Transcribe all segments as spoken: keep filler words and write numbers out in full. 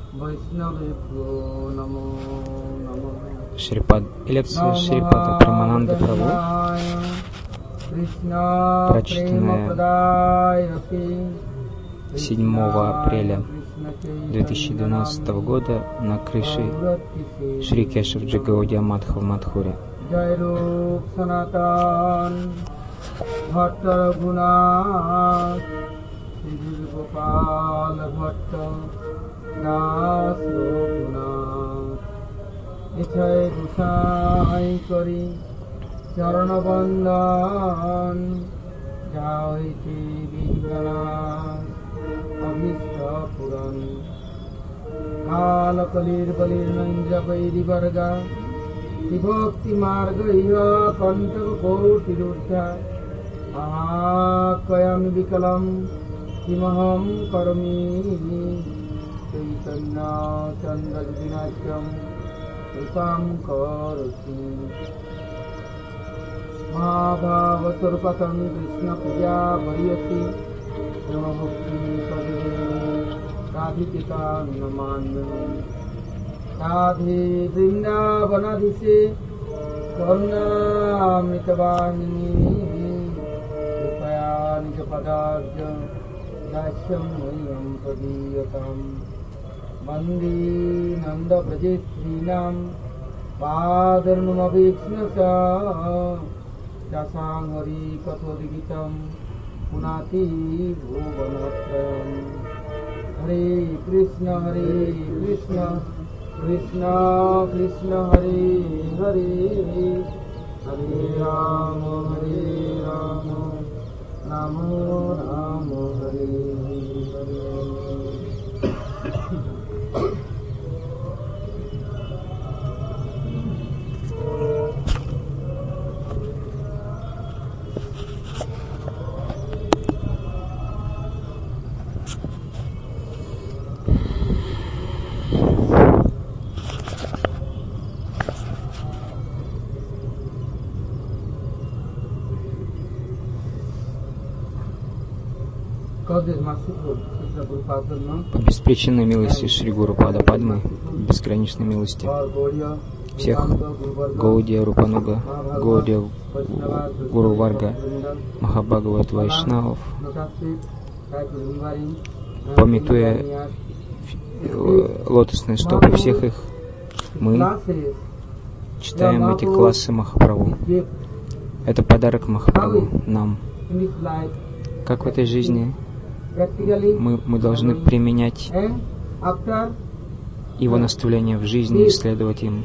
Шрипад... Лекция Шрипада Премананда Прабху, прочитанная седьмого апреля две тысячи двенадцатого года на крыше Шри Кешавджи Гаудия Матха в Мадхуре. इच्छाए गुसाई करी चरण बंदन जाइति विघ्नाश अभिष्ट पुरन काल कलिर बलिर नंज वैरी वर्गा विभक्ति मार्ग इह कंटक कोटिरुद्धा आकयम विकलम किमहम करोमि चैतन्य चंद्र विनाशम कृपां करोति महाभावस्वरूपतं कृष्णपूजा वरीयसी ब्रह्मभक्ति पदे राधिका नमामि राधे वृन्दावनाधीशे करुणामृतवाहिनी कृपया निजपदाब्ज दास्यं मह्यं प्रदीयताम् वन्दे नन्दव्रजेत्रीणां पादर्णमवीक्ष्णसा यसां हरिकथोद्गीतं पुनाति भुवनत्रयम् हरे कृष्ण हरे कृष्ण कृष्ण कृष्ण हरे हरे हरे राम हरे राम राम राम हरे हरे। По беспричинной милости Шри Гуру Пада Падмы, бесконечной милости всех Гаудия Рупануга, Гаудия Гуру Варга, Махабхагават Вайшнавов, памятуя лотосные стопы всех их, мы читаем эти классы Махапрабху. Это подарок Махапрабху нам. Как в этой жизни мы, мы должны применять его наставления в жизни и следовать им.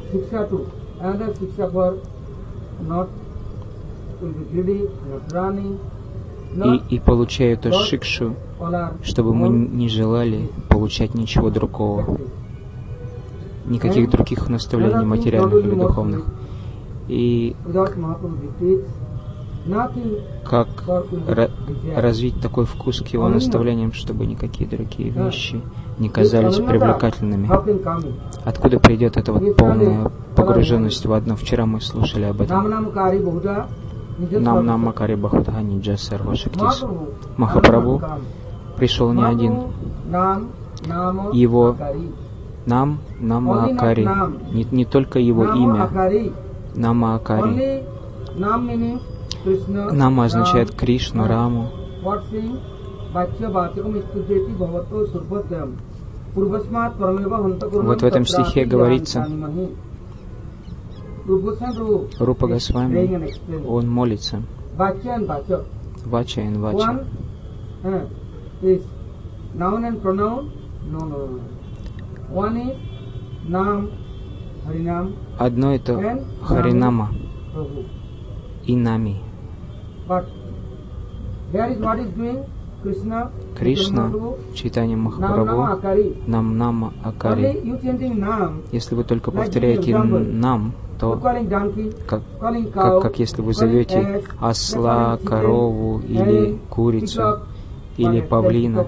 И, и получая эту шикшу, чтобы мы не желали получать ничего другого, никаких других наставлений материальных или духовных. И как развить такой вкус к его наставлениям, чтобы никакие другие вещи не казались привлекательными. Откуда придет эта вот полная погруженность в одно? Вчера мы слушали об этом. Нам нам Макари Бахудха Ниджа Сарва Шактис. Махапрабху пришел не один. Его нам, Нама Акари. Не, не только его имя. Нама Акари. Нама означает Кришну, Раму. Вот в этом стихе говорится, Рупа Госвами, он молится. Вача и Вача. Одно это Харинама и Нами. Кришна, читание Махапрабху, нам Нама Акари. Если вы только повторяете нам, то как, как, как если вы зовете осла, корову или курицу или павлина.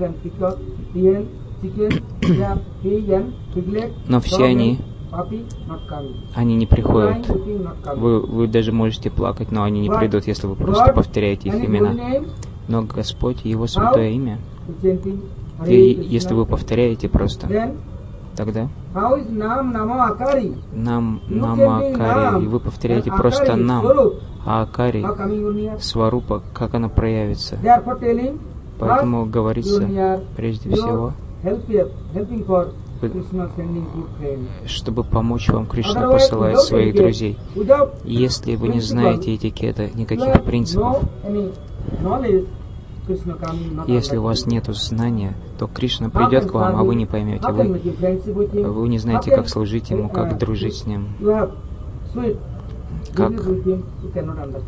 Но все они, они не приходят. Вы, вы даже можете плакать, но они не придут, если вы просто повторяете их имена. Но Господь, Его святое имя, и если вы повторяете просто, Тогда how is Nam Nama Akari? нам, You нам, chanting Акари, и Nam вы повторяете and просто Akari, нам, Swarup, а Акари, how coming you near? Сварупа, как она проявится. Therefore telling, Поэтому first, говорится, you near, прежде you всего, help, helping for Вы- Krishna sending good friends. чтобы помочь вам, Кришна Otherwise, посылает without своих etiquette, друзей. without Если вы не principle, знаете этикета, you никаких have принципов, no any knowledge, Krishna coming not если у unlike вас you. нет знания, то Кришна How придет can к вам, а вы не serve him? поймете. How can Вы, make a friendship with him? вы не знаете, How как can, служить Ему, uh, как дружить с Ним, You have sweet как, business with him, you cannot understand.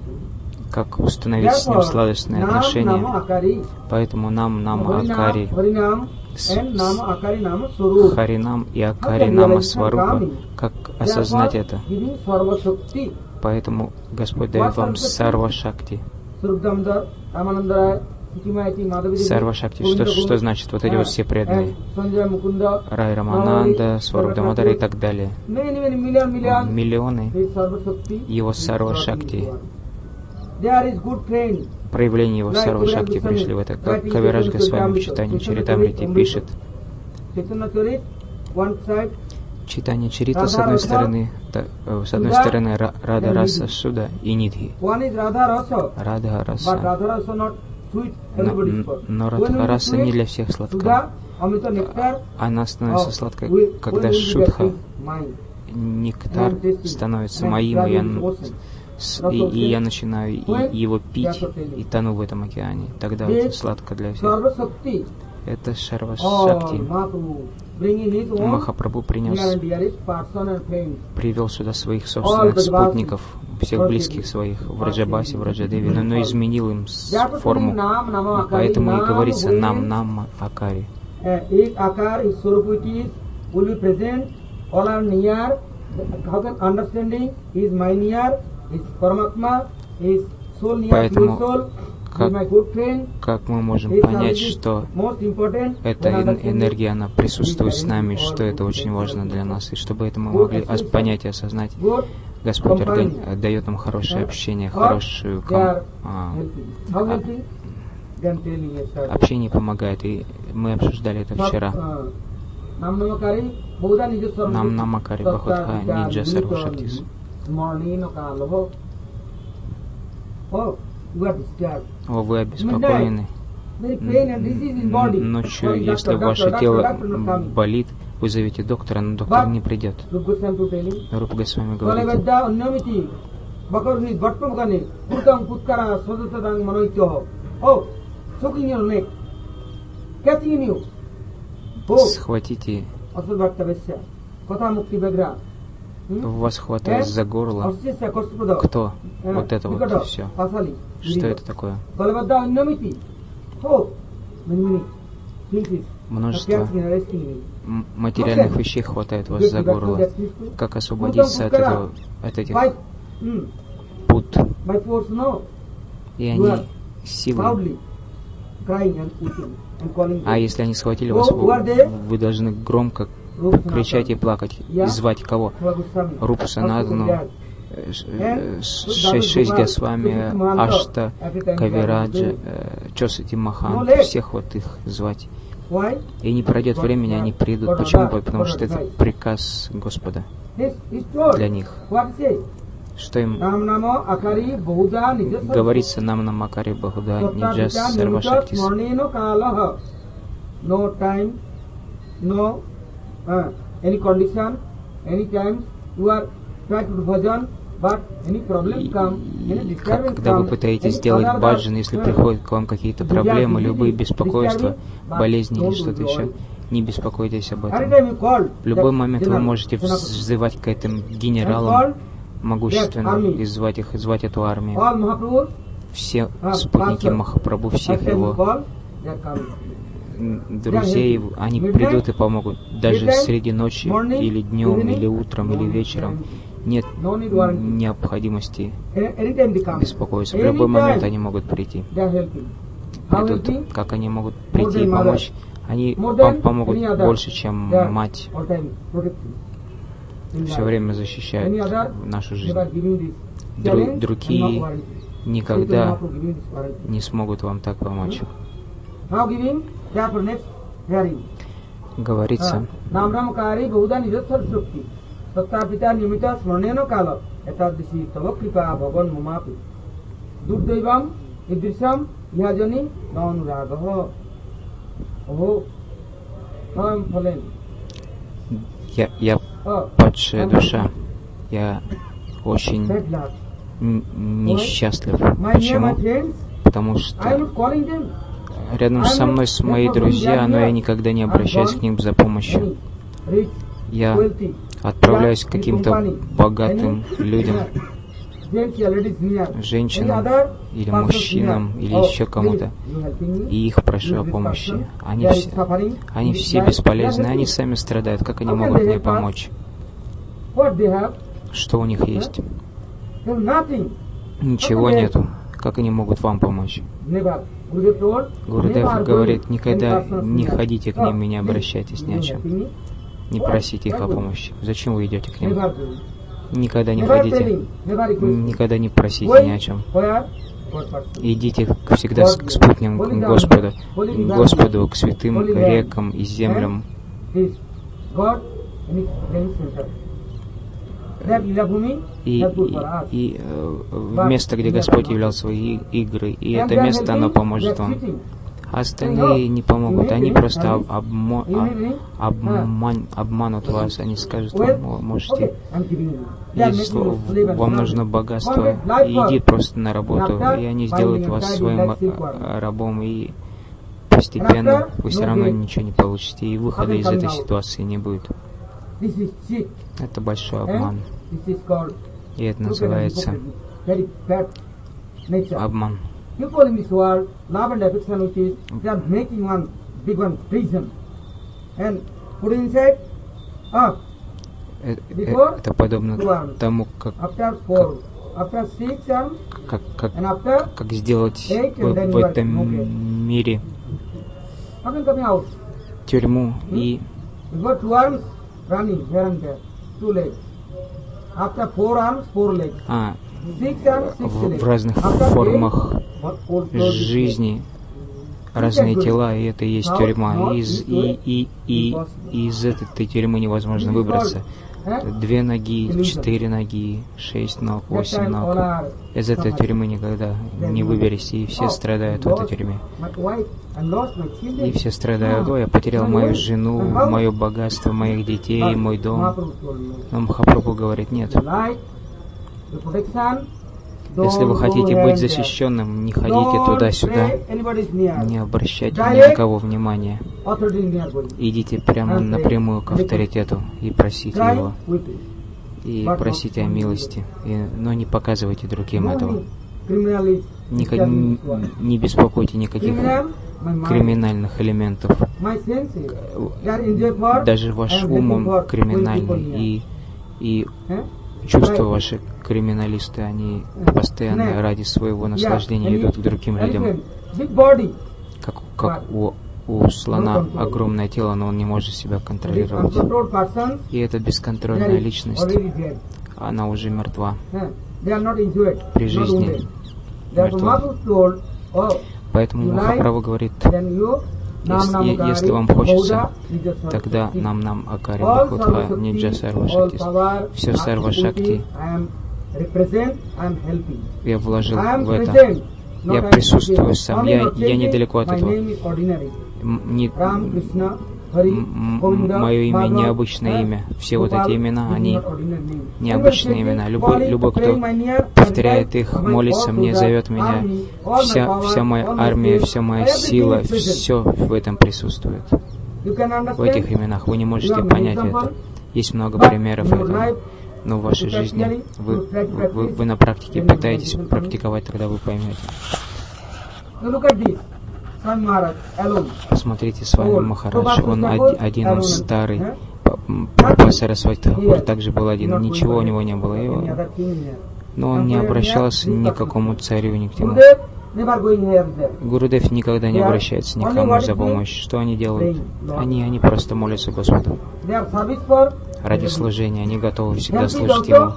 как установить с Ним Therefore, сладостные Nam отношения. Nama Akari, Поэтому нам, нам, Harinam, Акари, Harinam с- and Nama Akari Nama Swarup. Харинам и Акари Нама Сварупа, как осознать это? Giving Sarva Shakti, Поэтому Господь дает вам Сарва Шакти. Swarup Damdar, Ramananda, Sikimaiti, Madhavi Devi, Сарва Шакти, что, что значит вот эти вот все преданные? and Sanjay Mukunda, Рай Рамананда, Сваруб Дамодара и так далее. many, many million, million, Миллионы his Sarva Shakti, Его is Сарва brought Шакти, into one. There is good train. проявления Его Сарва Шакти пришли в это. Как Кавирадж Госвами в читании Чаритамрити пишет, Chaitanya Charit, one side, читание Чарита с одной стороны, та- э, с одной стороны Ра- Рада Раса Суда и Нидхи. one is Radha Rasa, Рада but Раса. Radha Rasa not sweet, Но, everybody's for. но When Радха we Раса sweet, не для всех сладка. Sudha, Amrita Nectar, Она становится oh, сладкой, we- когда when we will Шудха, get mine. нектар And tasting, становится and моим, и я, driving ocean. с- и, и я начинаю и- When его пить that's what и тону в этом океане. Тогда This это сладко для всех. Sarva Shakti, Это Шарва all Шакти. Mahaprabhu, bringing his own Махапрабху near принес, and dearest person and friends. привел сюда своих собственных спутников, всех близких своих, в Раджабасе, в Раджадеве, но, но изменил им с- Therefore, форму. Nam, Nama, И поэтому и Akari, говорится Nam, нам, when, нам, Акари. Uh, his akar, his swarupitis will be present, all are near. How can understanding is my near, is Paramatma, is soul near, Поэтому pure soul, как- is my good friend. Как мы можем His понять, knowledge is что most important. эта when эн- understanding энергия, она присутствует с нами, is что all это good очень friends. важно для нас, и чтобы это мы Good могли ос- association. понять и осознать, Good Господь органи- company. дает нам хорошее общение, Or хорошую they ком- are а, helping. How а, helping? Then telling yes, sir. общение помогает, и мы обсуждали это вчера. Uh, Nam Namakari, Buddha Nija Sarva Нам Shakti, Намакари Satta, Бахутха Vita, Ниджа Vinita, Сарва Шактис. Morning, Okalo. Oh, you are disturbed. О, вы обеспокоены. Very pain and disease in body. Ночью, Sorry, если doctor, ваше doctor, тело doctor, doctor not coming. болит, вызовите доктора, но доктор But- не придет. Look, good time to telling. Рупа Госвами говорит, Kalevadda Unnamiti, Bakaruni, Vatpamukani, Putang Putkara, Sodutadang Manoito. Oh, choking your neck, catching in you. Oh, схватите, Asal Bhatta Vesya, Kotha Mukti Bagra. вас хватает за горло. Asisya Kostupada. Кто? Вот это вот все. Pasali. Что это такое? Kalevadda Unnamiti. Oh, many, many. Things. Множество Catching and arresting me. м- материальных вещей хватает вас за горло. Как освободиться от этого, от этих By, mm, пут? by force, no. И You они are силой. loudly crying and pushing and calling. А если они схватили вас, вы, вы должны громко кричать и плакать, и звать кого? Рупу Санатану, э, ш- э, ш- шесть шесть Госвами, Ашта, Кавираджа, э, Чосати Махан, всех вот их звать. Why? И не пройдет времени, они придут. Почему? Потому что это приказ Господа This is told. для них. What is it? Что им Nam Namo Akari Bahuda Nija Sarva. говорится нам на Макаре Бахуда, Ниджа Sattva Сарва Nimitta Шактис. Smarneno Kalaha. No time, no uh, any condition, any time you are trying to do bhajan, but any problem come, any И disturbance когда вы come, пытаетесь any сделать other баджан, если uh, приходят к вам какие-то проблемы, любые беспокойства, болезни или что-то еще, не беспокойтесь об этом. anytime you call, В любой that момент вы general, можете general, взывать к этим and генералам call могущественным и звать их, и звать эту армию. all Mahaprabhu, Все спутники Махапрабху, всех and time you его call, they are coming. м, друзей, они придут и помогут. Даже среди ночи, или днем, или утром, или вечером. Нет No need warranty. необходимости Any- Anytime they come, беспокоиться. В любой Anytime момент они могут прийти. they are helping. How Придут, helping? как они могут прийти и than mother. помочь. Они More пом- than помогут any other. больше, чем They are мать. all time protecting. In Все life. время Any защищают other, нашу they жизнь. are giving this Дру- challenge and другие not warranty. никогда Chaitanya Mahaprabhu giving this warranty. не смогут вам так помочь. How giving? Therefore next hearing. говорится, я, я падшая душа, я очень несчастлив. Почему? Потому что рядом со мной с мои друзья, но я никогда не обращаюсь к ним за помощью. Я отправляюсь к каким-то богатым людям, женщинам или мужчинам, или еще кому-то, и их прошу о помощи. Они все, они все бесполезны, они сами страдают. Как они могут мне помочь? Что у них есть? Ничего нету. Как они могут вам помочь? Гурудев говорит, никогда не ходите к ним и не обращайтесь ни о чем. Не просите их о помощи. Зачем вы идете к ним? Никогда не ходите, никогда не просите ни о чем. Идите всегда к спутникам Господа, к Господу, к святым рекам и землям. И, и, и в место, где Господь являл свои игры, и это место, оно поможет вам. А остальные не помогут, они просто об, обмо, обман, обманут вас, они скажут вам, можете, если вам нужно богатство, иди просто на работу, и они сделают вас своим рабом, и постепенно вы все равно ничего не получите, и выхода из этой ситуации не будет. Это большой обман. И это называется обман. Это подобно тому, как, как, как, как, как сделать в, в этом мире тюрьму и а, в, в разных формах жизни разные тела, и это и есть тюрьма. И из, и, и, и, и из этой тюрьмы невозможно выбраться. Две ноги, четыре ноги, шесть ног, восемь ног. Из этой тюрьмы никогда не выберешься, и все страдают в этой тюрьме. И все страдают. О, я потерял мою жену, мое богатство, моих детей, мой дом. Но Махапрабху говорит, нет. Если вы хотите быть защищенным, не ходите туда-сюда, не обращайте ни на кого внимания. Идите прямо напрямую к авторитету и просите его. И просите о милости, и, но не показывайте другим этого. Никак, не, не беспокойте никаких криминальных элементов. Даже ваш ум он криминальный, и, и чувства ваши криминалисты, они постоянно ради своего наслаждения идут к другим людям. Как, как у, у слона огромное тело, но он не может себя контролировать. И эта бесконтрольная личность, она уже мертва. При жизни мертва. Поэтому Махапрабху говорит, если, если вам хочется, тогда нам нам Акари Бхутха Ниджа Сарва Шакти. Все Сарва Шакти я вложил в это. Я присутствую сам. Я, я недалеко от этого. Не, мое имя необычное имя. Все вот эти имена, они необычные имена. Любой, любой, кто повторяет их, молится мне, зовет меня, вся, вся моя армия, вся моя сила, все в этом присутствует. В этих именах вы не можете понять это. Есть много примеров этого. Но в вашей жизни вы, вы, вы на практике пытаетесь практиковать, тогда вы поймете. Посмотрите, с вами Махарадж, он один, он старый. Папа Сарасвати Тхакур также был один, ничего у него не было. Его. Но он не обращался ни к какому царю, ни к чему. Гурудев никогда не обращается никому за помощью. Что они делают? Они, они просто молятся Господу. Ради служения, они готовы всегда служить Ему.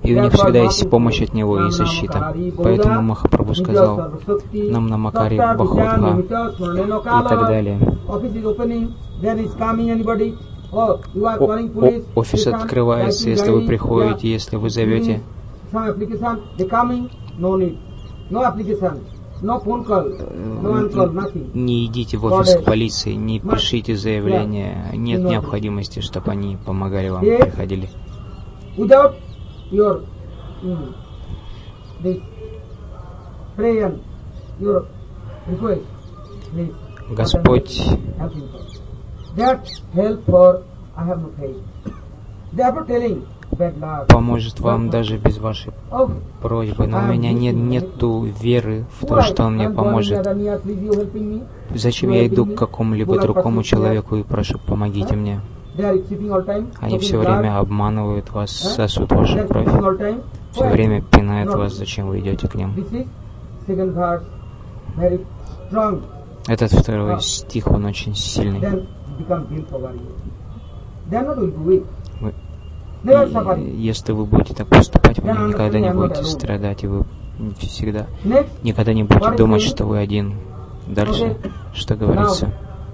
и у них всегда есть помощь от него и защита. Поэтому Махапрабху сказал нам Намакари Бахудха и так далее. О, офис открывается, если вы приходите, если вы зовете. Не идите в офис полиции, не пишите заявления, нет необходимости, чтобы они помогали вам, приходили. Господь поможет вам даже без вашей просьбы, но у меня нет нету веры в то, что Он мне поможет. Зачем я иду к какому-либо другому человеку и прошу, помогите мне? Они все время обманывают вас, сосут вашу кровь, все время пинают вас, зачем вы идете к ним. Этот второй стих, он очень сильный. Вы, и если вы будете так поступать, вы никогда не будете страдать, и вы всегда никогда не будете думать, что вы один. Дальше, что говорится?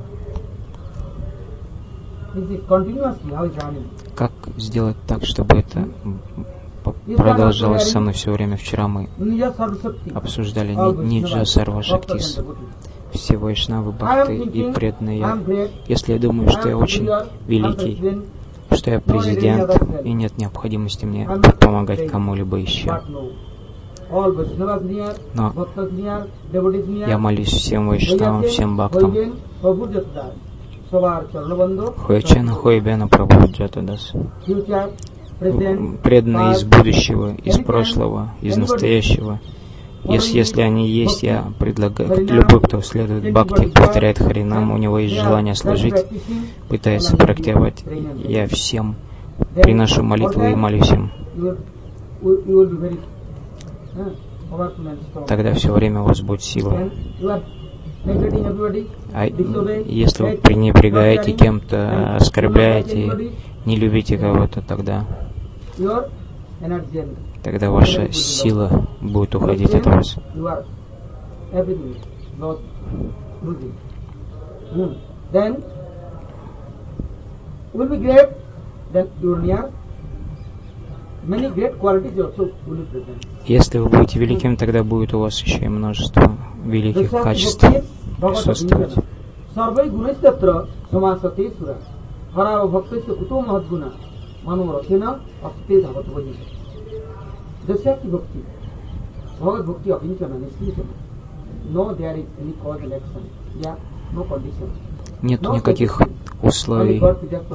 Как сделать так, чтобы это продолжалось со мной все время? Вчера мы обсуждали Ниджа Сарва Шактис, все вайшнавы, бхакты и преданные. Если я думаю, что я очень великий, что я президент, и нет необходимости мне помогать кому-либо еще. Но я молюсь всем вайшнавам, всем бхактам. Хоячена Хойбена Прабхуджатадас. Преданные из будущего, из прошлого, из настоящего. Если, если они есть, я предлагаю, любой, кто следует бхакти, повторяет Харинам, у него есть желание служить, пытается практиковать, я всем приношу молитву и молюсь им. Тогда все время у вас будет сила. А если вы пренебрегаете кем-то, оскорбляете, не любите кого-то, тогда тогда ваша сила будет уходить от вас. Если вы будете великим, тогда будет у вас еще и множество великих качеств присутствовать. Нет никаких условий.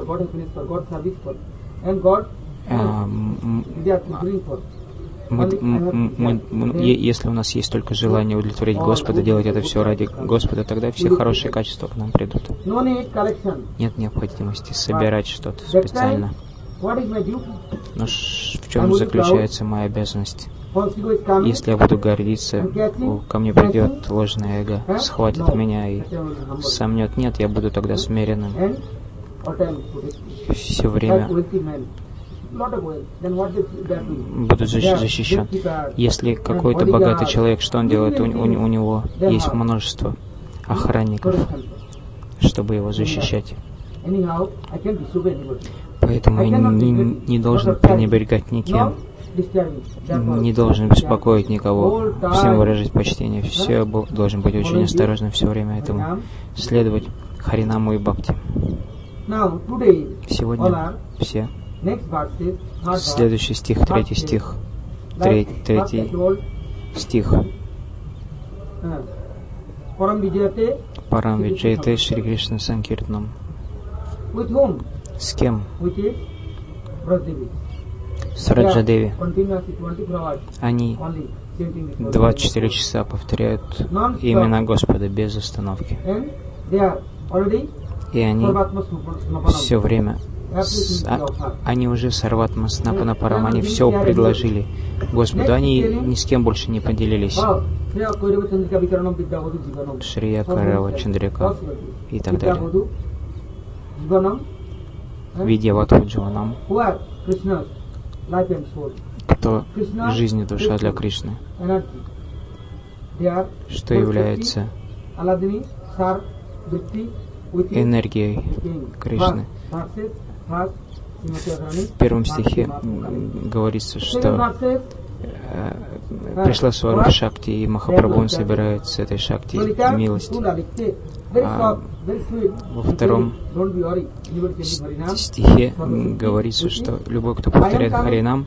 Мы, мы, мы, если у нас есть только желание удовлетворить Господа, делать это все ради Господа, тогда все хорошие качества к нам придут. Нет необходимости собирать что-то специально. Но в чем заключается моя обязанность? Если я буду гордиться, ко мне придет ложное эго, схватит меня и сомнет. Нет, я буду тогда смиренным. Все время буду защищен. Если какой-то богатый человек, что он делает? У, у, у него есть множество охранников, чтобы его защищать. Поэтому я не, не должен пренебрегать никем, не должен беспокоить никого, всем выражать почтение. Все должен быть очень осторожным все время этому, следовать Харинаму и Бхакти. Сегодня все. Следующий стих, третий стих, третий, третий стих. Парам Виджайте Шри Кришна Санкиртнам. С кем? С Раджадеви. Они двадцать четыре часа повторяют имена Господа без остановки. И они все время, с, а, они уже Сарватма Снапана Парам, они все предложили Господу, они ни с кем больше не поделились. Шрия Карава Чандрика и так далее. Видьяватху Дживанам. кто жизнь и душа для Кришны, что является энергией Кришны. В первом стихе говорится, что э, пришла Сварупа Шакти, и Махапрабху он собирает с этой Шакти милость. А во втором стихе говорится, что любой, кто повторяет Харинам,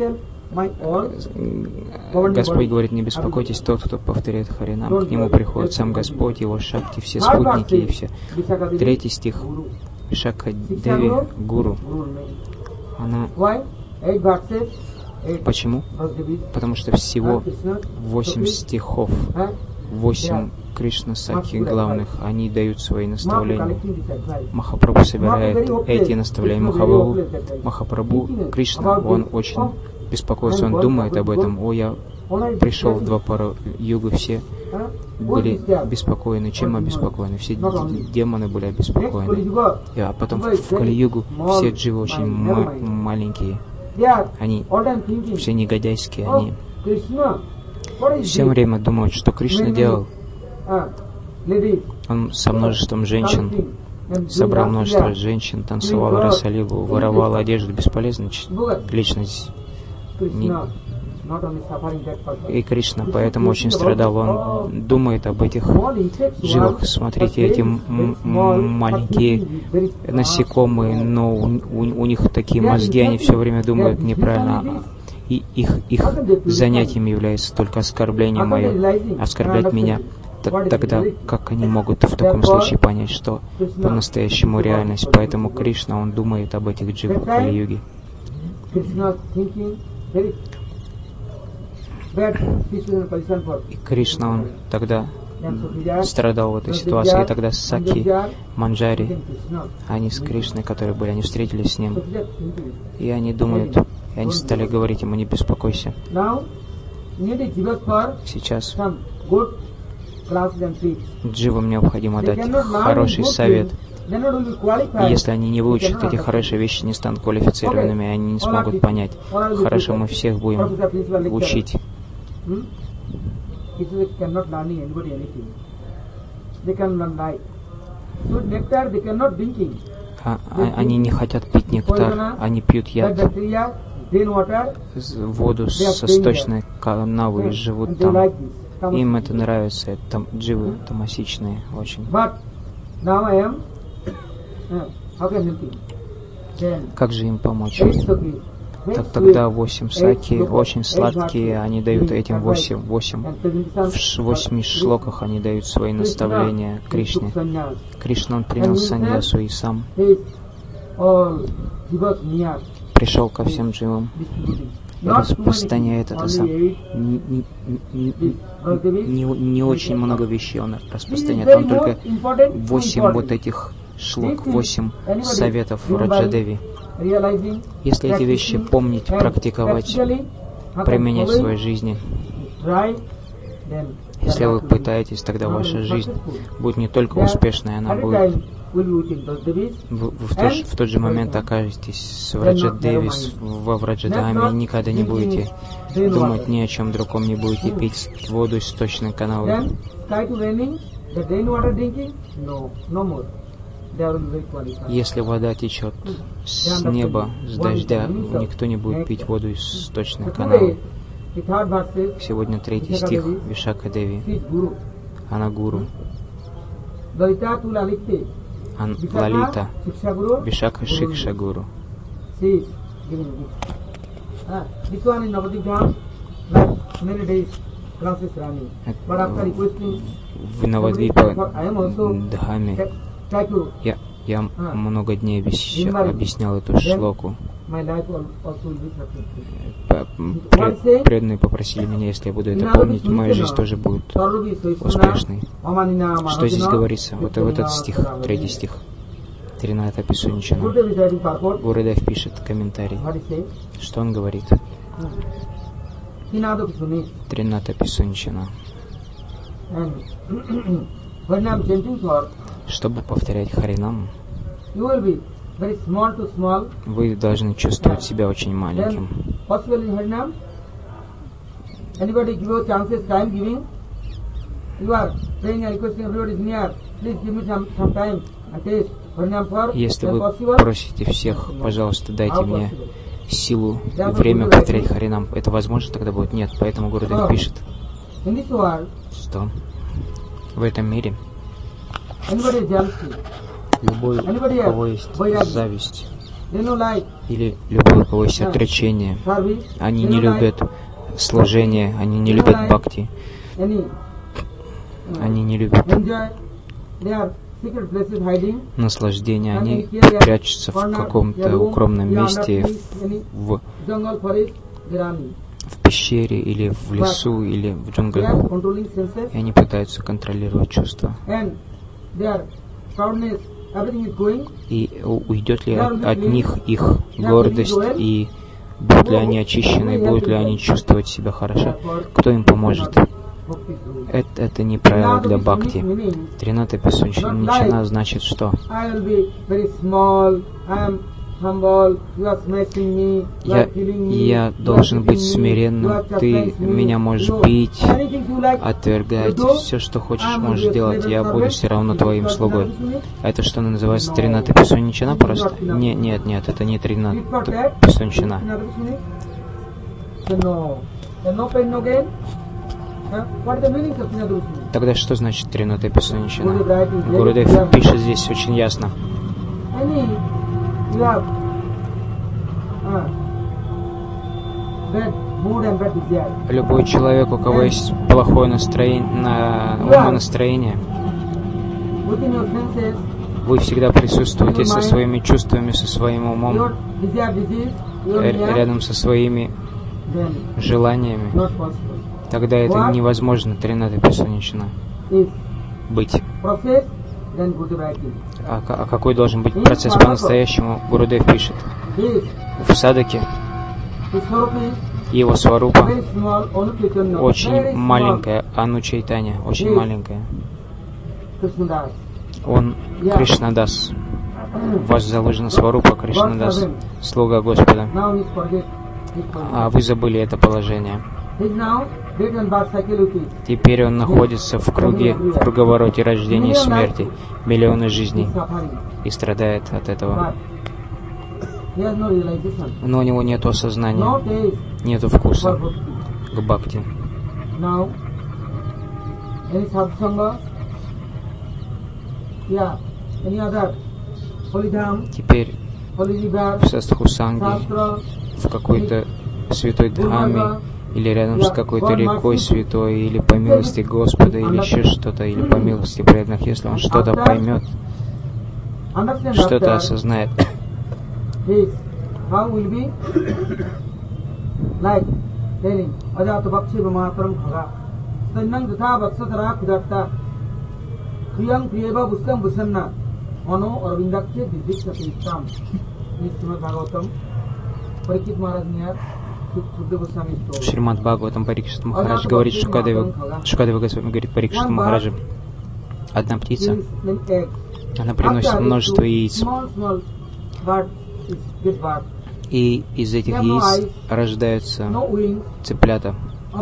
Господь говорит, не беспокойтесь, тот, кто повторяет Харинам, к нему приходит сам Господь, его Шакти, все спутники и все. Третий стих. Вишакха Деви Гуру. Она... Почему? Потому что всего восемь стихов, восемь Кришна Сакхи главных, они дают свои наставления. Махапрабху собирает эти наставления. Махапрабху, Махапрабху Кришна, он очень беспокоится, он думает об этом. О, я пришел в Двапара югу, все были беспокоены. Чем обеспокоены? Все демоны были обеспокоены. А потом в Кали-югу все дживы очень ма- маленькие. Они все негодяйские, они все время думают, что Кришна делал. Он со множеством женщин, собрал множество женщин, танцевал расалилу, воровал одежду, бесполезно личность. Не... И Кришна поэтому очень страдал. Он думает об этих живых. Смотрите, эти м- м- маленькие насекомые, но у, у, у них такие мозги, они все время думают неправильно. И их, их занятием является только оскорбление мое, оскорблять меня. Тогда как они могут в таком случае понять, что по-настоящему реальность? Поэтому Кришна, он думает об этих дживах Кали-юги. И Кришна, он тогда страдал в этой ситуации, и тогда Сакхи, Манджари, они с Кришной, которые были, они встретились с ним, и они думают, и они стали говорить ему, не беспокойся. Сейчас дживам необходимо дать хороший совет. И если они не выучат эти хорошие вещи, не станут квалифицированными, они не смогут понять. Хорошо, мы всех будем учить. А, а, они не хотят пить нектар, они пьют яд, воду со сточной канавы и живут там. Им это нравится, это дживы тамасичные очень. Как же им помочь? Так тогда восемь саки, очень сладкие, они дают этим восемь, восемь, в восьми шлоках они дают свои наставления Кришне. Кришна, он принял саньясу и сам пришел ко всем дживам и распространяет это сам. Не, не, не, не, не очень много вещей он распространяет, он только восемь вот этих шлок, восемь советов Раджадеви. Если эти вещи помнить, практиковать, применять в своей жизни, если вы пытаетесь, тогда ваша жизнь будет не только успешной, она будет... Вы, вы в, тот же, в тот же момент окажетесь в Раджадеви, во Враджадхаме, и никогда не будете думать ни о чем другом, не будете пить воду из сточной канавы. Если вода течет с неба, с дождя, никто не будет пить воду из сточной канавы. Сегодня третий стих Вишакха Деви. Она гуру. Ан Лалита. Вишакха Шикша гуру. В Навадвипа Дхаме я, я много дней объяснял, объяснял эту шлоку. Преданные попросили меня, если я буду это помнить, моя жизнь тоже будет успешной. Что здесь говорится? Вот в этот стих, третий стих. Трината Писуничана. Гурудев пишет комментарий. Что он говорит? Трината Писуничана. Чтобы повторять Харинам, вы должны чувствовать себя очень маленьким. possible in Harinam? Anybody give you chances, time giving? You are praying and requesting everybody is near. Please give me some, some time and taste Harinam for. Если вы просите всех, пожалуйста, дайте мне силу и время повторять Харинам. Это возможно тогда будет? Нет. Поэтому Гурудев пишет, что в этом мире любой, у кого есть зависть, или любой, у кого есть отречение, они не любят служение, они не любят бхакти, они не любят наслаждения, они прячутся в каком-то укромном месте, в, в пещере или в лесу или в джунглях, и они пытаются контролировать чувства. И уйдет ли от, от них их гордость, и будут ли они очищены, будут ли они чувствовать себя хорошо, кто им поможет? Это, это не правило для бхакти. Тринати Писунчана значит что? Я, я должен быть смиренным, ты меня можешь бить, отвергать, все, что хочешь, можешь делать, я буду все равно твоим слугой. Это что называется Тринати Писунчана просто? Не, нет, нет, это не Тринати Писунчана. Тогда что значит Тринати Писунчана? Гурудев пишет здесь очень ясно. Любой человек, у кого есть плохое настроение, на умонастроение, вы всегда присутствуете со своими чувствами, со своим умом, рядом со своими желаниями. Тогда это невозможно Тринати Писунчана быть. А, а какой должен быть процесс по-настоящему? Гурудев пишет. В садаке его сварупа очень маленькая, Ану Чайтанья, очень маленькая. Он Кришнадас. У вас заложена сварупа Кришнадас, слуга Господа. А вы забыли это положение. Теперь он находится в круге, в круговороте рождения и смерти, миллионы жизней, и страдает от этого. Но у него нет осознания, нет вкуса к бхакти. Теперь в садхусанге, в какой-то святой дхаме, или рядом с какой-то рекой святой, или по милости Господа, или еще что-то, или по милости преданных, если он что-то поймет, что-то осознает. Шримад Бхагаватам Парикшит Махарадж говорит, Шукадева, Шукадева Госвами говорит Парикшит Махараджа, одна птица, она приносит множество яиц, и из этих яиц рождаются цыплята.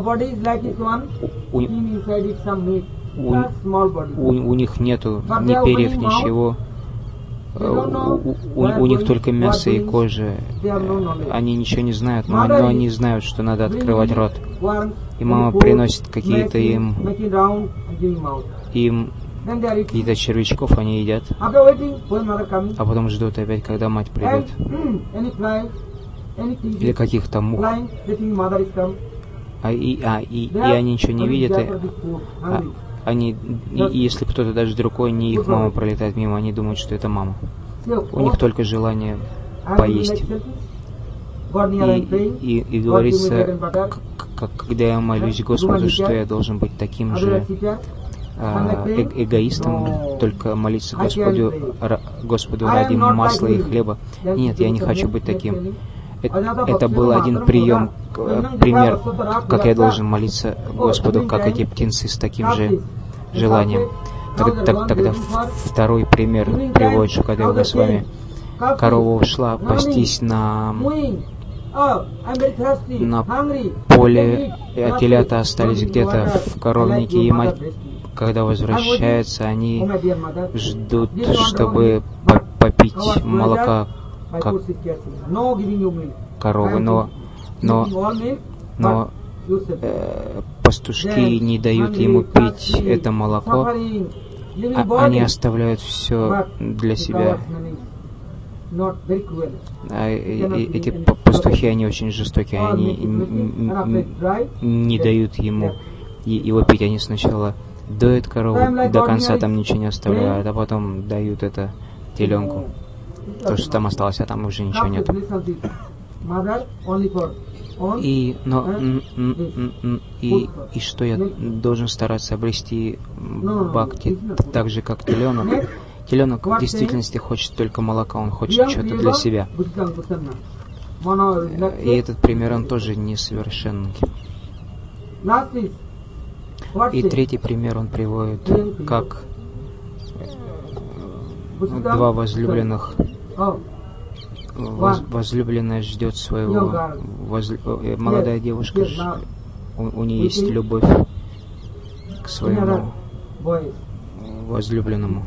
У, у, у, у них нету ни перьев, ничего. У, у, у них только мясо и кожа. Они ничего не знают, но, но они знают, что надо открывать рот. И мама приносит какие-то им, им какие-то червячков, они едят, а потом ждут опять, когда мать придет. Или каких-то мух. А, и, а, и, и они ничего не видят. И, а, они, и если кто-то даже другой, не их мама пролетает мимо, они думают, что это мама. У них только желание поесть. И, и, и говорится, как, когда я молюсь Господу, что я должен быть таким же э, эгоистом, только молиться Господу, Господу ради масла и хлеба. Нет, я не хочу быть таким. Это был один прием, пример, как я должен молиться Господу, как эти птенцы с таким же желанием. Тогда, тогда второй пример приводит Шукадева Госвами. Корова ушла пастись на, на поле, а телята остались где-то в коровнике, и мать, когда возвращается, они ждут, чтобы попить молока как коровы, но, но, но э, пастушки не дают ему пить это молоко, а они оставляют все для себя. А эти пастухи, они очень жестокие, они не дают ему его пить, они сначала доят корову до конца, там ничего не оставляют, а потом дают это теленку, то, что там осталось, а там уже ничего нет. И, но, и, и что я должен стараться обрести бхакти, так же, как теленок. Теленок в действительности хочет только молока, он хочет что-то для себя. И этот пример, он тоже несовершенный. И третий пример он приводит, как два возлюбленных, воз, возлюбленная ждет своего, воз, молодая девушка, у, у нее есть любовь к своему возлюбленному.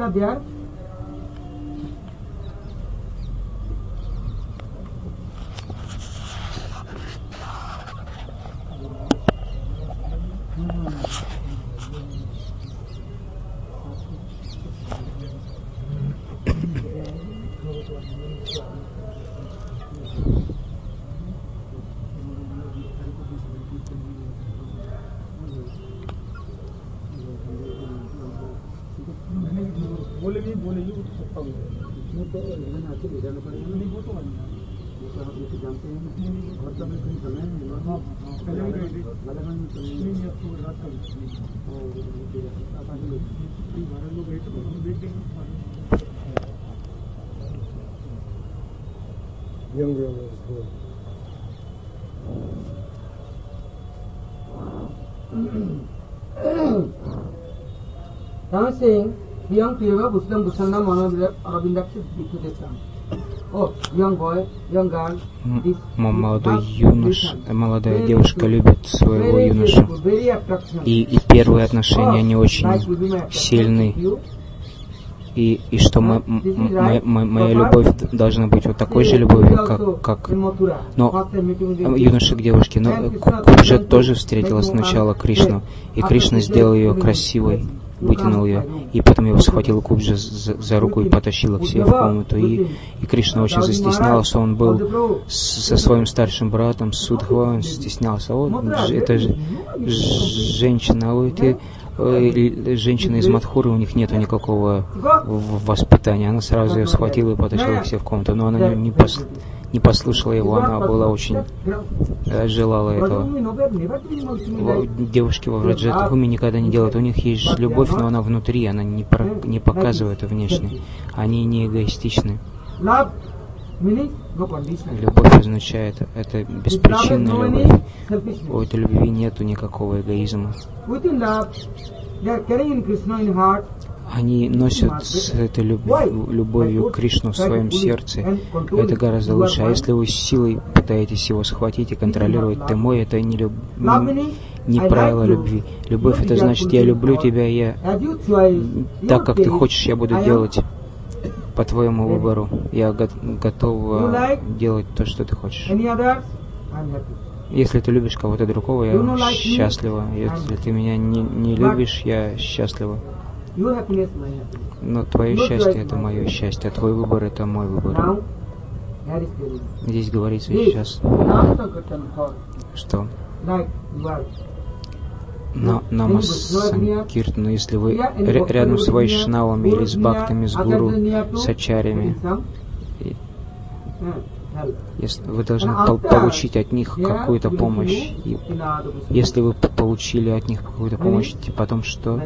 I'm saying, young Priya Buslam Busanda Mano Arabindakshit Bikudetam. Oh, young boy, young girl. Молодой юнош, молодая девушка любит своего юношу. И, и первые отношения, они очень сильны. И, и что мы, м, м, моя любовь должна быть вот такой же любовью, как, как... Но юноша к девушке, но Кубджа тоже встретила сначала Кришну, и Кришна сделал ее красивой, вытянул ее, и потом его схватил Кубджа за, за руку и потащил к себе в комнату. И, и Кришна очень застеснялся, он был с, со своим старшим братом Судхвой, он стеснялся. Вот, это же женщина, ой, ты... Женщина из Мадхуры, у них нет никакого воспитания. Она сразу ее схватила и потащила к себе в комнату. Но она не, пос, не послушала его, она была очень желала этого. Девушки во Враджатхуме никогда не делают. У них есть любовь, но она внутри, она не, про, не показывает внешне. Они не эгоистичны. Любовь означает, это беспричинная любовь. У этой любви нету никакого эгоизма. Они носят с этой любовью, любовью Кришну в своем сердце. Это гораздо лучше. А если вы силой пытаетесь его схватить и контролировать, ты мой, это не, люб... не, не правило любви. Любовь — это значит, я люблю тебя, я так, как ты хочешь, я буду делать по твоему выбору. Я го- готов делать то, что ты хочешь. Если ты любишь кого-то другого, я счастлива. Если ты меня не, не любишь, я счастлива. Но твое счастье — это мое счастье, а твой выбор — это мой выбор. Здесь говорится сейчас, что на, намас санкиртану, если вы рядом с вайшнавами или с бхактами, с гуру, с ачарями, если вы должны получить от них какую-то помощь. И если вы получили от них какую-то помощь, потом что?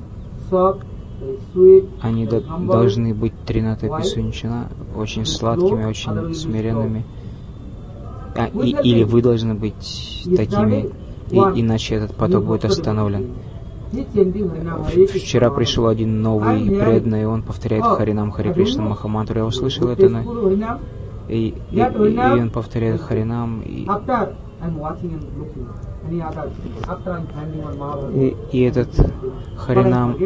Они до, должны быть тринаты писунчана, очень сладкими, очень смиренными. А, и, или вы должны быть такими, и, иначе этот поток будет остановлен. Вчера пришел один новый преданный, он повторяет Харинам Хари Кришна Махамантру. Я услышал это, но И, и, и он повторяет Харинам, и, и, и этот Харинам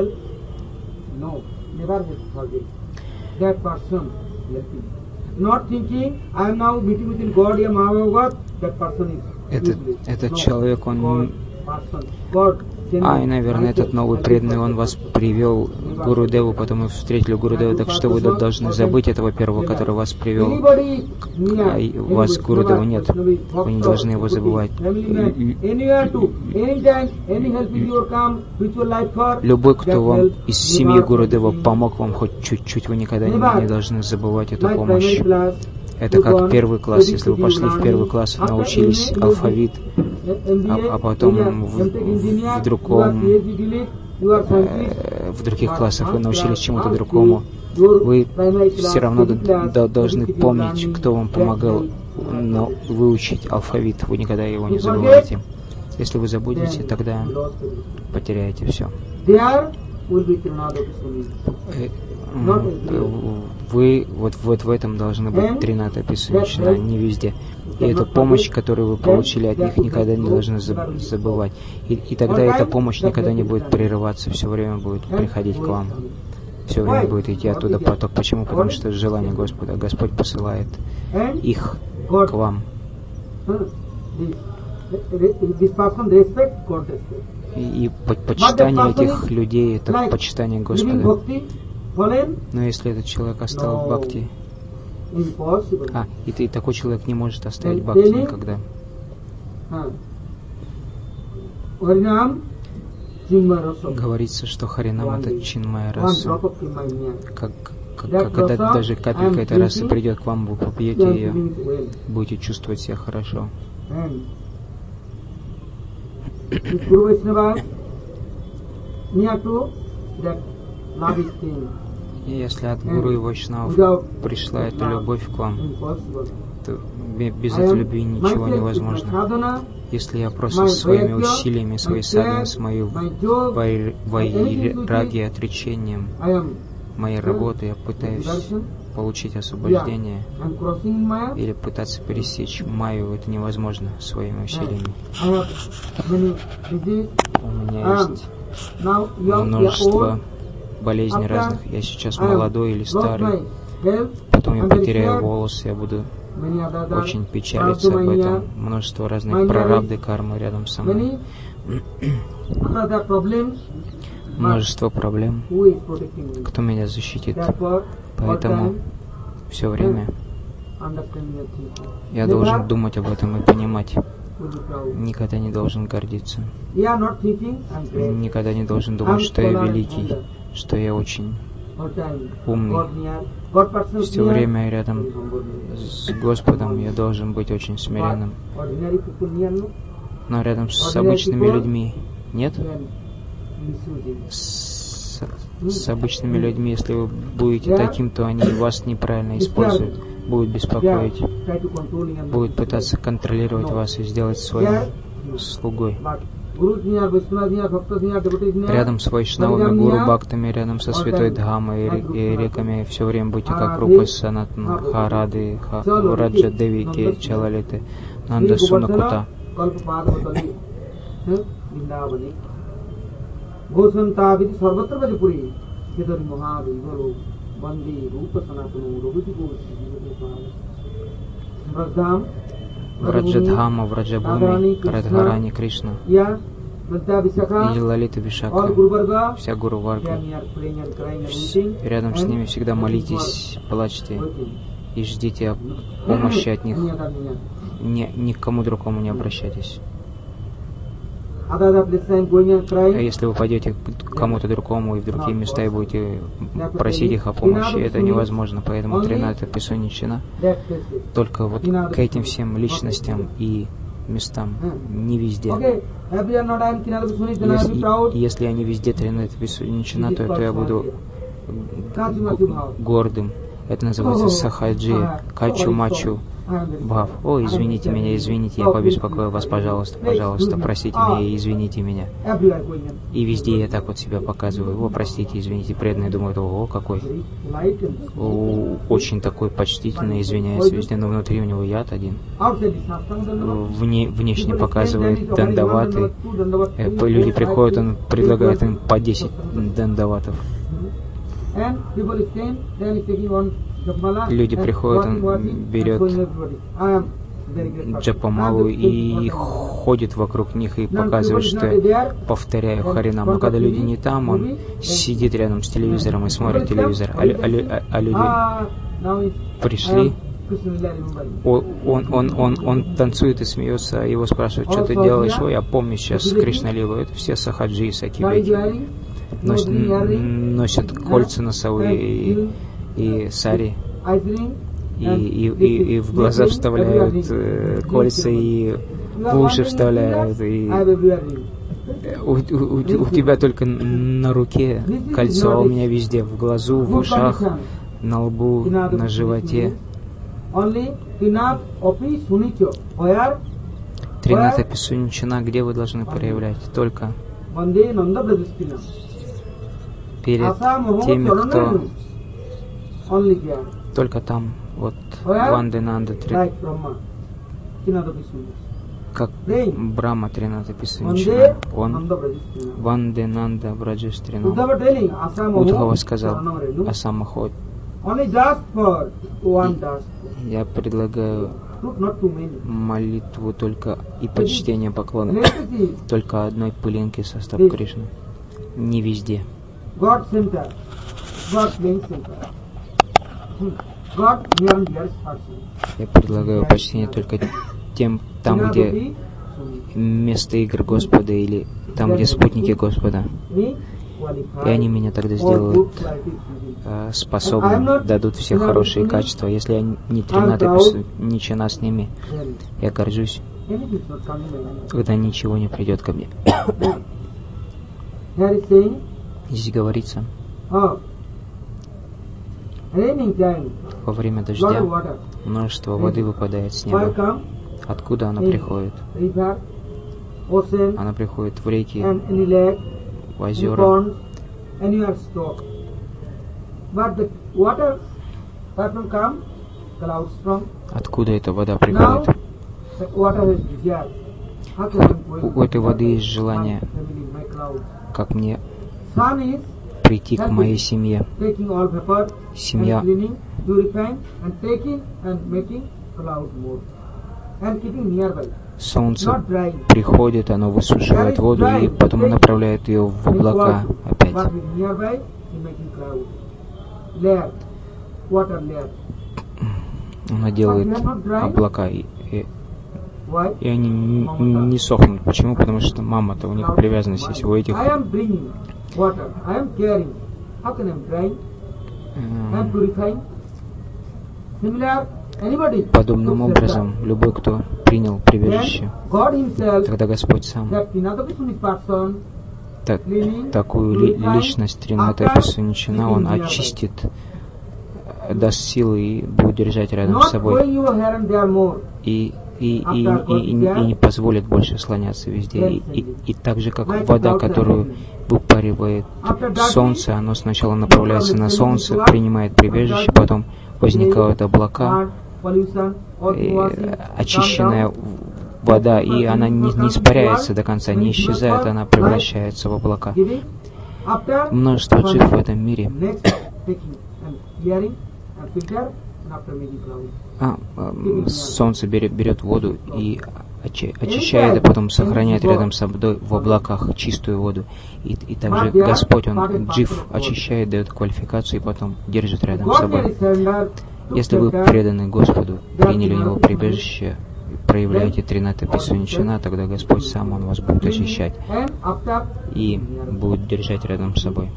этот, этот человек, он... А, и, наверное, этот новый преданный, он вас привел к Гурудеву, потом вы встретили Гурудева, так что вы должны забыть этого первого, который вас привел, а у вас Гурудева нет, вы не должны его забывать. Любой, кто вам из семьи Гурудева помог вам хоть чуть-чуть, вы никогда не, не должны забывать эту помощь. Это как первый класс. Если вы пошли в первый класс, научились алфавит, а, а потом в, в другом, э, в других классах вы научились чему-то другому, вы все равно д- должны помнить, кто вам помогал выучить алфавит. Вы никогда его не забываете. Если вы забудете, тогда потеряете все. Вы вот, вот в этом должны быть Тринада Писанична, не везде. И эту помощь, которую вы получили от них, никогда не должны забывать. И, и тогда эта помощь никогда не будет прерываться, все время будет приходить к вам. Все время будет идти оттуда поток. Почему? Потому что это желание Господа. Господь посылает их к вам. И, и почитание этих людей — это почитание Господа. Но если этот человек оставил бхакти, а, и, и такой человек не может оставить бхакти никогда. Говорится, что Харинам — это чинмая раса. Как, как, когда даже капелька этой расы придет к вам, вы попьете ее, будете чувствовать себя хорошо. И если от Гуру и Вайшнав пришла эта любовь к вам, то без этой любви ничего невозможно. Если я просто своими усилиями, своей садханой, с моей вайраги, отречением, моей работы, я пытаюсь получить освобождение или пытаться пересечь майю, это невозможно своими усилиями. У меня есть множество болезней разных. Я сейчас молодой или старый, потом я потеряю волосы, я буду очень печалиться об этом. Множество разных прарабды, кармы рядом со мной. Множество проблем. Кто меня защитит? Поэтому все время я должен думать об этом и понимать. Никогда не должен гордиться. Никогда не должен думать, что я великий, что я очень умный. Все время рядом с Господом я должен быть очень смиренным. Но рядом с обычными людьми нет? С, с обычными людьми, если вы будете таким, то они вас неправильно используют, будут беспокоить, будут пытаться контролировать вас и сделать своим слугой. Рядом с вайшнавами, гуру бхактами, рядом со святой Дхамой и, и реками все время будьте как Рупа Санатана, Харады, Раджа Деви, Ке, Чалалиты, Нанда Сунакута. Враджадхама, Враджабхуми, Радхарани Кришна и Лалита Вишакха, вся Гуру Варга. Рядом с ними всегда молитесь, плачьте и ждите помощи от них. Ни, ни к кому другому не обращайтесь. А если вы пойдете к кому-то другому и в другие места и будете просить их о помощи, это невозможно. Поэтому Тринада Писанична только вот к этим всем личностям и местам, не везде. Если, если я не везде Тринада Писанична, то, то я буду гордым. Это называется Сахаджи, Качу-Мачу. Бхав, о, извините меня, извините, я побеспокоил вас, пожалуйста, пожалуйста, простите меня и извините меня. И везде я так вот себя показываю, о, простите, извините, преданные думают, о, какой, о, очень такой почтительный, извиняется везде, но внутри у него яд один. Вне, внешне показывает дандаваты, люди приходят, он предлагает им по десять дандаватов. Люди приходят, он берет джапамалу и ходит вокруг них и показывает, что я повторяю Харинам. Но когда люди не там, он сидит рядом с телевизором и смотрит телевизор. А, а, а люди пришли, он, он, он, он, он танцует и смеется, его спрашивают, что ты делаешь? Ой, я помню сейчас Кришналилу, это все сахаджи и сакибети. Носят, носят кольца носовые и, и сари, и, и, и, и в глаза вставляют э, кольца, и в уши вставляют, и у, у, у тебя только на руке кольцо, а у меня везде, в глазу, в ушах, на лбу, на животе. Трината Писуничана, где вы должны проявлять? Только перед теми, кто только там, вот Ванденанда, как Брахма Трината Писуничана, он Ванденанда Браджестринам. Удхава сказал, Асама Ход. Я предлагаю молитву только и почтение поклона только одной пылинки состав Кришны. Не везде. Я предлагаю почтение только тем, там, где место игр Господа, или там, где спутники Господа. И они меня тогда сделают э, способным, дадут все хорошие качества. Если я не Трината Писуничана с ними, я горжусь, когда ничего не придет ко мне. Здесь говорится, во время дождя множество воды выпадает с неба. Откуда она приходит? Она приходит в реки, в озера. Откуда эта вода приходит? У этой воды есть желание, как мне прийти к моей семье. Семья солнце приходит, оно высушивает воду и потом направляет ее в облака опять. Она делает облака, и, и, и они не, не сохнут. Почему? Потому что мама-то, у них привязанность есть у этих. Подобным образом, любой, кто принял прибежище, тогда Господь сам так, такую ли, личность Трината Писуничана, Он очистит, даст силы и будет держать рядом с собой. И, и, и, и, и, и не позволит больше слоняться везде. И, и, и так же, как вода, которую выпаривает солнце, оно сначала направляется на солнце, принимает прибежище, потом возникают облака, и очищенная вода, и она не, не испаряется до конца, не исчезает, она превращается в облака. Множество джив в этом мире. А, солнце берет, берет воду и очи, очищает, а потом сохраняет рядом с собой в облаках чистую воду. И, и также Господь, Он джив очищает, дает квалификацию и потом держит рядом с собой. Если вы преданы Господу, приняли Его прибежище, проявляете Трината Писуничана, тогда Господь сам, Он вас будет очищать и будет держать рядом с собой.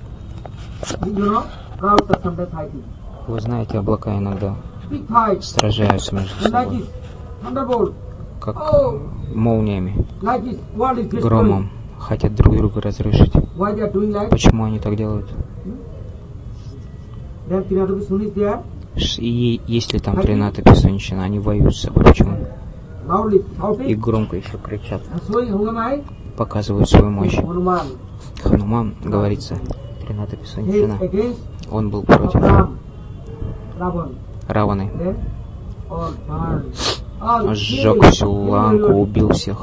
Вы знаете, облака иногда сражаются между собой, как молниями, громом, хотят друг друга разрушить. Почему они так делают? И есть ли там Трината Писуничана, они воюют с собой. Почему? И громко еще кричат. Показывают свою мощь. Хануман, говорится, Трината Писуничана, он был против Раваны. Сжег всю ланку, убил всех.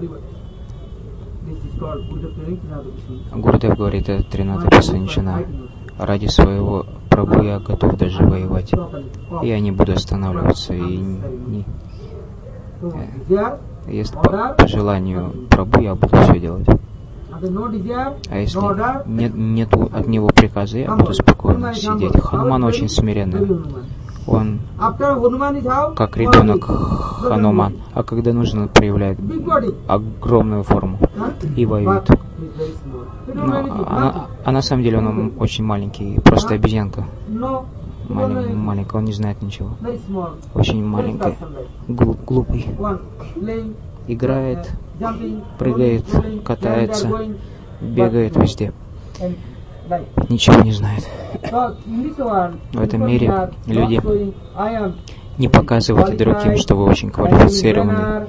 Гурдев говорит, это Трината Писуничана. Ради своего Прабху я готов даже воевать. Я не буду останавливаться и не... Если по, по желанию Прабху я буду все делать. А если нет, нету от него приказа, я буду спокойно сидеть. Хануман очень смиренный. Он как ребенок Хануман, а когда нужно, проявляет огромную форму и воюет. Но, а, а на самом деле он очень маленький, просто обезьянка. Малень, маленькая, он не знает ничего. Очень маленький, глуп, глупый. Играет, прыгает, катается, бегает везде. Ничего не знает. В этом мире люди не показывайте другим, что вы очень квалифицированы.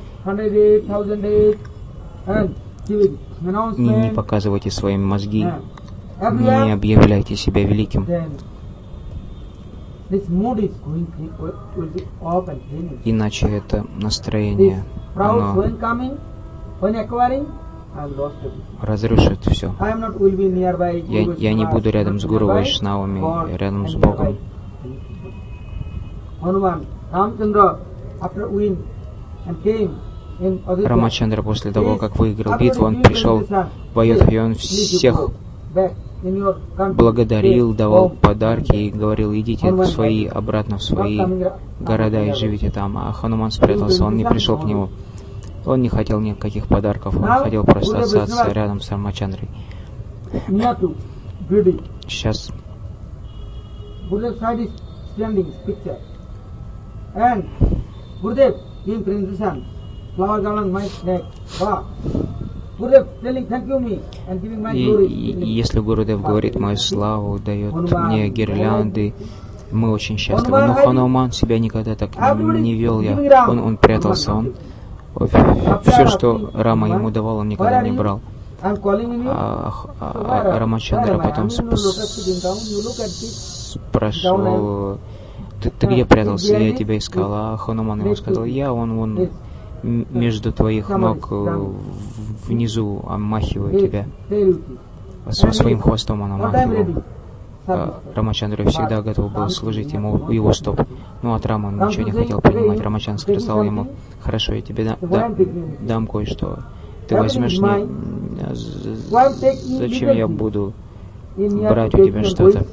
Не, не показывайте свои мозги. Не объявляйте себя великим. Иначе это настроение, оно разрушит все. Я, я не буду рядом с Гуру Вайшнавами, рядом с Богом. Рамачандра после того, как выиграл битву, он пришел в Айодхью, и он всех благодарил, давал подарки и говорил, идите в свои, обратно в свои города и живите там. А Хануман спрятался, он не пришел к нему. Он не хотел никаких подарков, он хотел просто остаться рядом с Рамачандрой. Сейчас И, и если Гурудев говорит, мою славу, дает мне гирлянды, мы очень счастливы. Но Хануман себя никогда так не, не вел. Я. Он, он прятался, он все, что Рама ему давал, он никогда не брал. А, а, а Рамачандра потом спрашивал, ты, ты где прятался? Я тебя искал. А Хануман ему сказал, я, он, он между твоих ног внизу омахиваю тебя. Со своим хвостом он омахивал. А Рамачандра всегда готов был служить ему у его стоп. Ну, от Рама он ничего не хотел принимать. Рамачандра сказал ему, хорошо, я тебе да, да, дам кое-что. Ты возьмешь мне... Зачем я буду брать у тебя что-то?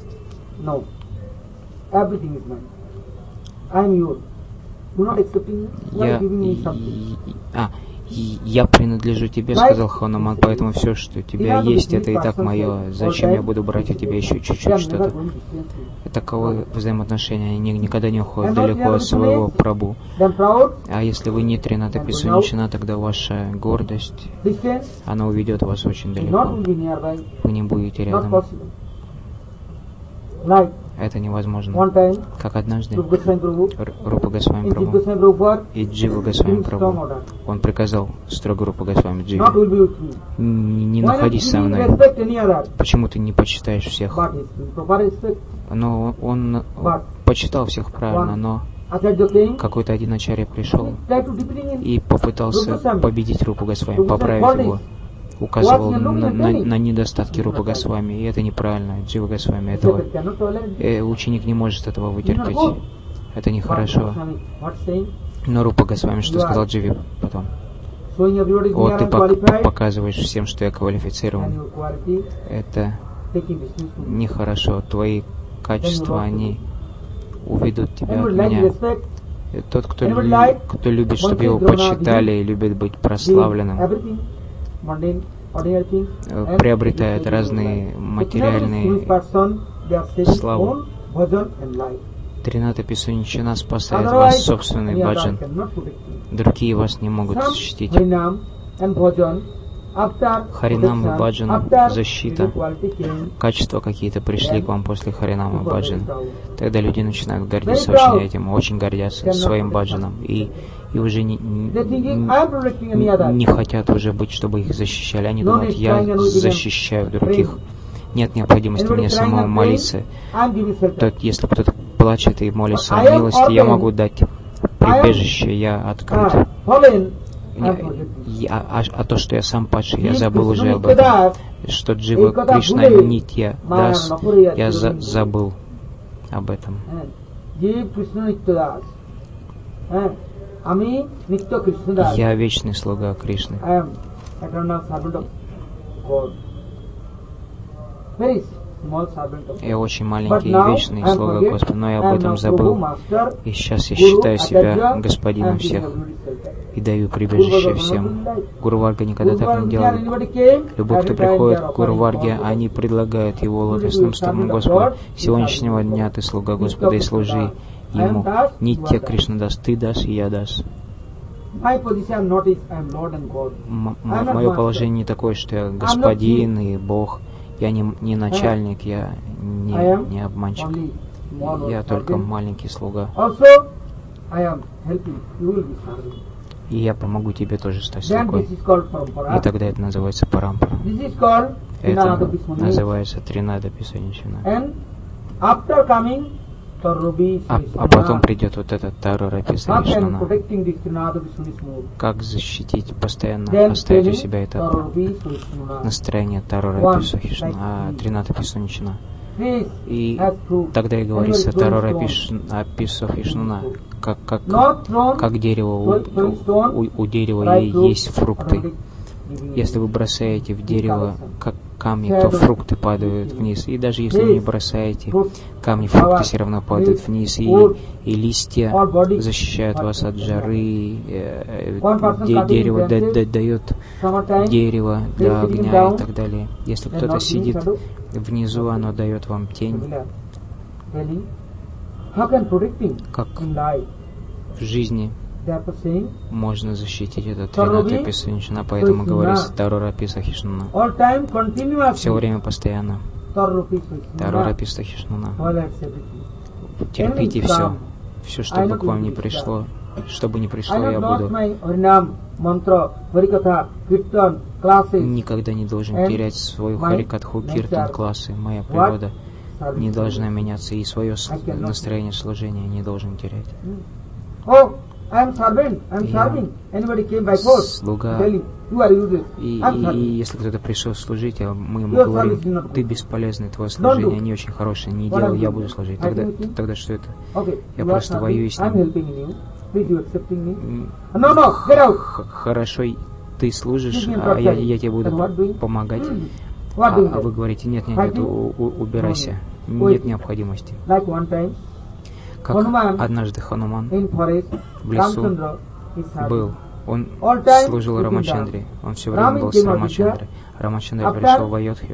Я, а, я принадлежу тебе, сказал Хануман, поэтому все, что у тебя есть, это и так мое. Зачем я буду брать у тебя еще чуть-чуть что-то? Таковы взаимоотношения, они никогда не уходят далеко от своего Прабху. А если вы не Трината Писуничана, тогда ваша гордость, она уведет вас очень далеко. Вы не будете рядом. Это невозможно. Как однажды Рупа Госвами Прабху и Джива Госвами Прабху, он приказал строго Рупа Госвами Дживе, не, не находись со мной. Почему ты не почитаешь всех? Но он почитал всех правильно, но какой-то один ачарья пришел и попытался победить Рупу Госвами, поправить его. Указывал на, на, на недостатки Рупа Госвами, и это неправильно. Джива Госвами этого э, ученик не может этого вытерпеть. Это нехорошо. Но Рупа Госвами что сказал Дживе потом? Вот ты пок- показываешь всем, что я квалифицирован. Это нехорошо. Твои качества, они уведут тебя от меня. И тот, кто, лю- кто любит, чтобы его почитали и любит быть прославленным, приобретает разные материальные славы. Трината Писуничана спасает вас собственный баджан. Другие вас не могут защитить. Харинама Баджан, защита, качества какие-то пришли к вам после Харинама Баджан. Тогда люди начинают гордиться очень этим, очень гордятся своим баджаном. И, и уже не, не, не хотят уже быть, чтобы их защищали. Они думают, я защищаю других. Нет необходимости мне самому молиться. То, если кто-то плачет и молится о милости, я могу дать прибежище, я открыт. Я, а, а то, что я сам падший, я забыл уже об этом. Что Джива Кришна Нитья Дас, я за, забыл об этом. Я вечный слуга Кришны. Я очень маленький и вечный слуга Господа, но я об этом забыл. И сейчас я считаю себя господином всех и даю прибежище всем. Гуру Варга никогда так не делал. Любой, кто приходит к Гуру Варге, они предлагают его лотосным стопам Господа. С сегодняшнего дня ты слуга Господа и служи Ему. Нитья Кришна Дас, ты Дас и я Дас. Мое положение не такое, что я господин и Бог. Я не, не начальник, я не, не обманщик. Я только маленький слуга. И я помогу тебе тоже стать слугой. И тогда это называется парампара. Это называется Тринада Писаничана. А, а потом придет вот этот Тарора Писаничана. Как защитить, постоянно оставить у себя это настроение Тарора Писаничана, а Тринада Писаничана. И тогда и говорится Тарора Писаничана, как, как, как дерево, у, у, у дерева есть фрукты. Если вы бросаете в дерево как камни, то фрукты падают вниз. И даже если вы не бросаете камни, фрукты все равно падают вниз. И, и листья защищают вас от жары. Де, дерево да, да, дает дерево для огня и так далее. Если кто-то сидит внизу, оно дает вам тень. Как в жизни можно защитить этот Тринада Писаничана, поэтому говорится Тарора Писахишнана. Все время постоянно. Тарора Писахишнана. Терпите все. Все, что бы к вам не пришло, что бы не пришло, я буду. Никогда не должен терять свою харикатху, киртан, классы. Моя природа не должна меняться, и свое настроение служения не должен терять. Слуга. И, и, и если кто-то пришел служить, а мы ему говорим, ты беспполезный, твое служение не очень хорошее, не делай, я буду служить. Тогда, тогда что это? Я просто воюю с ним. Хорошо, ты служишь, а я, я тебе буду помогать. А, а вы говорите, нет, нет, нет, у, у, убирайся. Нет необходимости. Как однажды Хануман в лесу был. Он служил Рамачандре. Он все время был с Рамачандрой. Рамачандра пришел в Айодхью.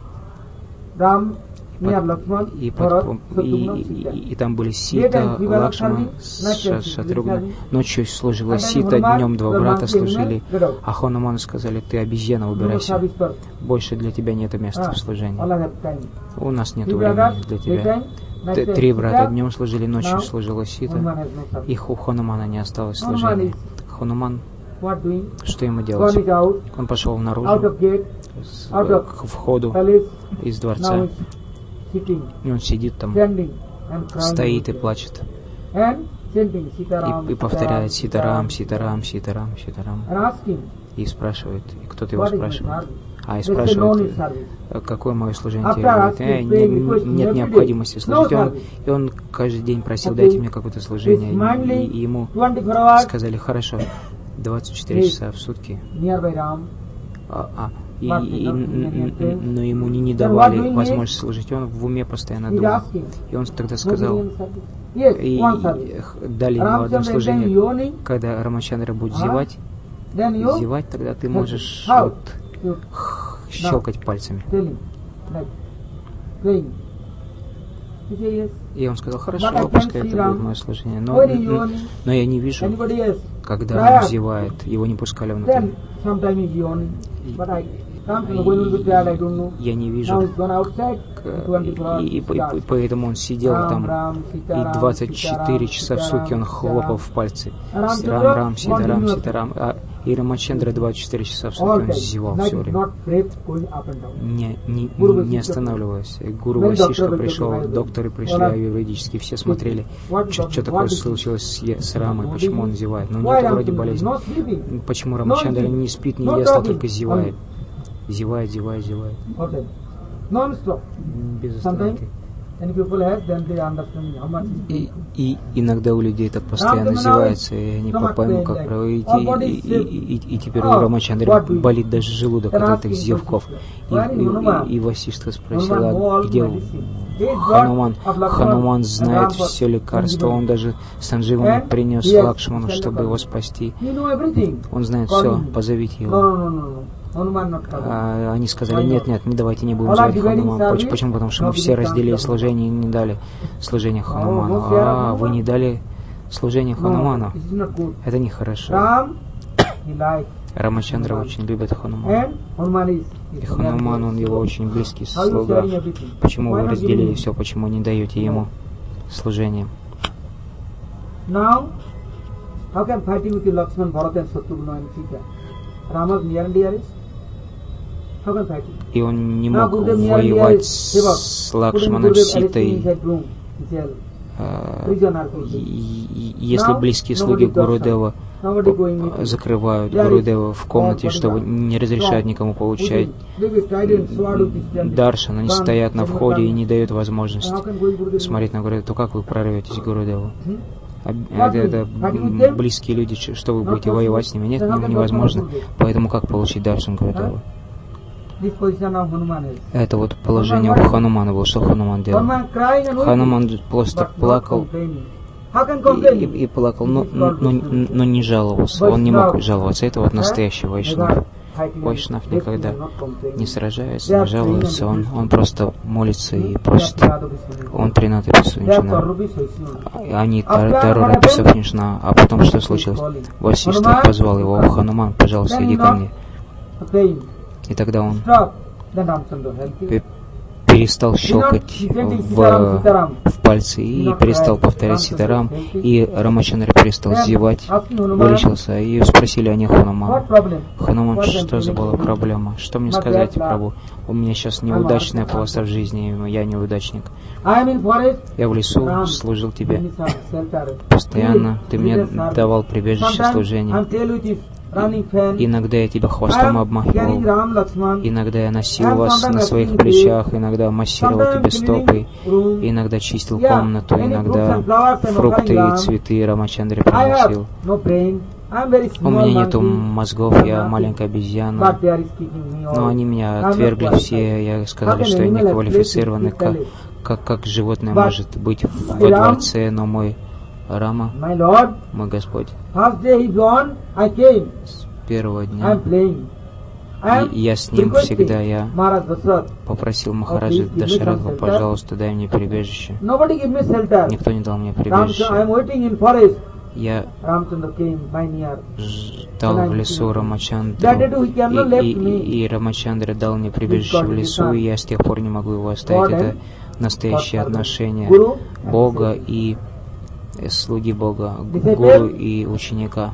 И, под, и, и, и, и там были Сита, Лакшман, Шатругна. Ночью служила Сита, днем два брата служили. А Хануману сказали, ты обезьяна, убирайся. Больше для тебя нет места в служении. У нас нет времени для тебя. Три брата днем служили, ночью служила Сита. Их у Ханумана не осталось служения. Хануман, что ему делать? Он пошел наружу, к входу из дворца. И он сидит там, стоит и плачет. И, и повторяет Ситарам, Ситарам, Ситарам, Ситарам. И спрашивает, и кто-то его спрашивает. А и спрашивает, какое мое служение тебе? Говорит, э, не, нет необходимости служить. Он, и он каждый день просил, дайте мне какое-то служение. И, и ему сказали, хорошо, двадцать четыре часа в сутки. А, а, и, и, но ему не, не давали возможность служить. Он в уме постоянно думал. И он тогда сказал, и, и дали ему одно служение, когда Рамачандра будет зевать, зевать, тогда ты можешь вот щелкать пальцами. И он сказал, хорошо, пускай это будет мое служение. Но, но я не вижу, когда он зевает, его не пускали внутрь. but I can't know when will be tired, I don't know. Я не вижу. Now he's gone outside. И, и, и поэтому он сидел там, и двадцать четыре часа в сутки он хлопал в пальцы. Рам-рам, ситарам, ситарам. А и Рамачандра двадцать четыре часа в сутки он зевал все время, не, не, не останавливаясь. Гуру Васишка пришел, докторы пришли аюрведические, все смотрели, что такое случилось с, с Рамой, почему он зевает. Но нет вроде болезни. Почему Рамачандра не спит, не ест, а только зевает. Зевает, зевает, зевает. Без остановки. И, и иногда у людей так постоянно зевается, и они поймут, как проводить. И, и, и, и, и теперь у Рамачандры болит даже желудок от этих зевков. И, и, и, и Васиштха спросила, где Хануман? Хануман знает все лекарства, он даже Сандживану принес Лакшману, чтобы его спасти. Он знает все, позовите его. А они сказали, нет, нет, не давайте не будем звать Ханумана. Почему? Потому что мы все разделили служение и не дали служение Хануману. А, вы не дали служение Хануману. Это нехорошо. Рамачандра очень любит Ханумана. И Хануман, он его очень близкий слуга. Почему вы разделили все, почему не даете ему служение? И он не мог воевать с Лакшманом, Ситой, если близкие слуги Гурудева закрывают Гурудева в комнате, чтобы не разрешать никому получать даршан, они стоят на входе и не дают возможности смотреть на Гурудева, то как вы прорветесь к Гурудеву? Это, это близкие люди, что вы будете воевать с ними? Нет, невозможно. Поэтому как получить даршан Гурудева? Это вот положение у Ханумана было. Что Хануман делал? Хануман просто плакал и, и, и плакал, но, но, но не жаловался. Он не мог жаловаться. Это вот настоящий вайшнав. Вайшнав никогда не сражается, не жалуется. Он, он просто молится и просит. Он тринаты Писунчина. Они Тарура Писунчина. А потом что случилось? Васиштха позвал его: Хануман, пожалуйста, иди ко мне. И тогда он перестал щелкать в, в пальцы и перестал повторять Ситарам, и Рамачандра перестал зевать, вылечился, и спросили они Ханумана: Хануман, что за была проблема? Что мне сказать, Прабху? У меня сейчас неудачная полоса в жизни, я неудачник. Я в лесу служил тебе постоянно, ты мне давал прибежище служения. Иногда я тебя хвостом обмахивал, иногда я носил вас на своих плечах, иногда массировал тебе стопы, иногда чистил комнату, иногда фрукты и цветы Рамачандре приносил. У меня нету мозгов, я маленькая обезьяна, но они меня отвергли все, я сказали, что я не квалифицированный, как, как, как животное может быть во дворце, но мой Рама, мой Господь, с первого дня и я с ним всегда, я попросил Махараджа Дашаратха, пожалуйста, дай мне прибежище. Никто не дал мне прибежище. Я ждал в лесу Рамачандру, и, и, и Рамачандра дал мне прибежище в лесу, и я с тех пор не могу его оставить. Это настоящее отношение Бога и слуги Бога, гуру и ученика.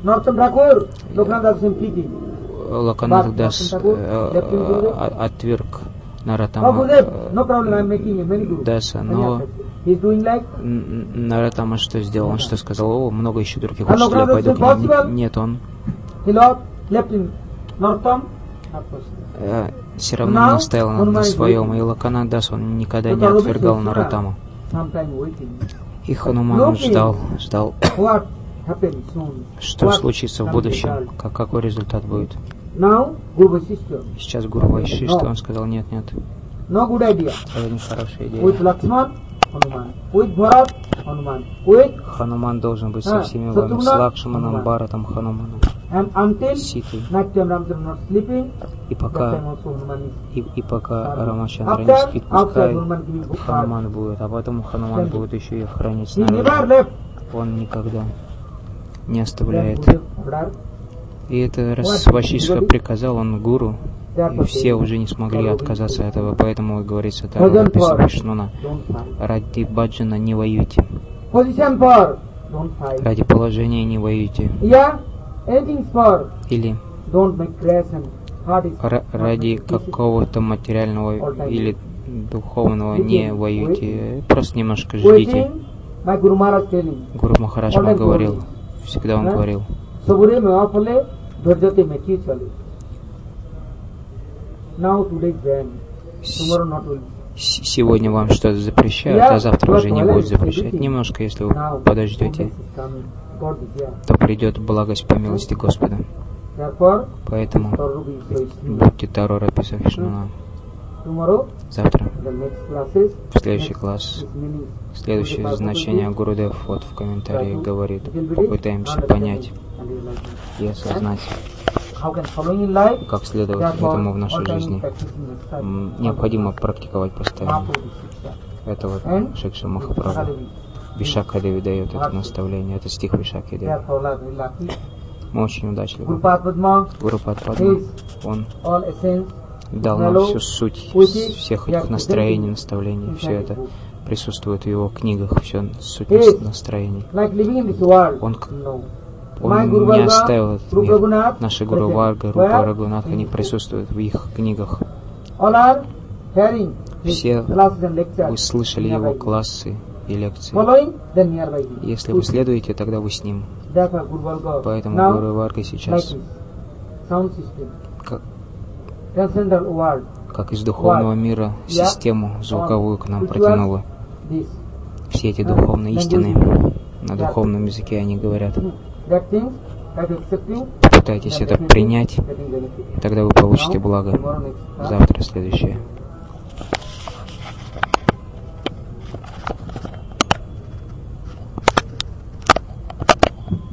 Локанат Дас э, отверг Наратама Даса, но Наратама что сделал? Он что сказал? О, много еще других учителей, я пойду к ним. Нет, он э, все равно настоял на, на своем, и Локанат Дас, он никогда не отвергал Наратаму. И Хануман ждал, ждал, что случится в будущем, как, какой результат будет. Сейчас Гуру Васиштха, он сказал: нет, нет, это не хорошая идея. Хануман должен быть со всеми вами, с Лакшманом, Бхаратом, Хануманом, Ситой. И пока, и, и пока Рамачандра не спит, пускай Хануман будет, а потом Хануман будет еще и хранить снаружи. Он никогда не оставляет И это раз Васишка приказал, он гуру, и все уже не смогли отказаться от этого, поэтому и говорится Тарораписа Вишнуна: ради баджана не воюйте, ради положения не воюйте, или ради какого-то материального или духовного не воюйте, просто немножко ждите. Гуру Махарадж говорил, всегда он говорил: сегодня вам что-то запрещают, а завтра уже не будет запрещать. Немножко, если вы подождете, то придет благость по милости Господа. Поэтому будьте Тарораписа Вишнуна. Завтра в следующий класс, следующее значение Гурудев вот в комментарии говорит, попытаемся понять и осознать, как следовать этому в нашей жизни. Необходимо практиковать постоянно. Это вот Шикша Махапрабху Вишакха Деви дает это наставление, это стих Вишакхи Деви. Мы очень удачливы. Гуру Падма, он дал нам всю суть всех этих настроений, наставлений, все это присутствует в его книгах, все суть настроений. Он, он не оставил этот мир. Наши Гуру Варга, Рупа Рагунатха, они присутствуют в их книгах. Все вы слышали его классы и лекции. Если вы следуете, тогда вы с ним. Поэтому Гуру Варга сейчас как, как из духовного мира систему звуковую к нам протянула. Все эти духовные истины на духовном языке они говорят. Попытайтесь это принять, тогда вы получите благо. Завтра следующее.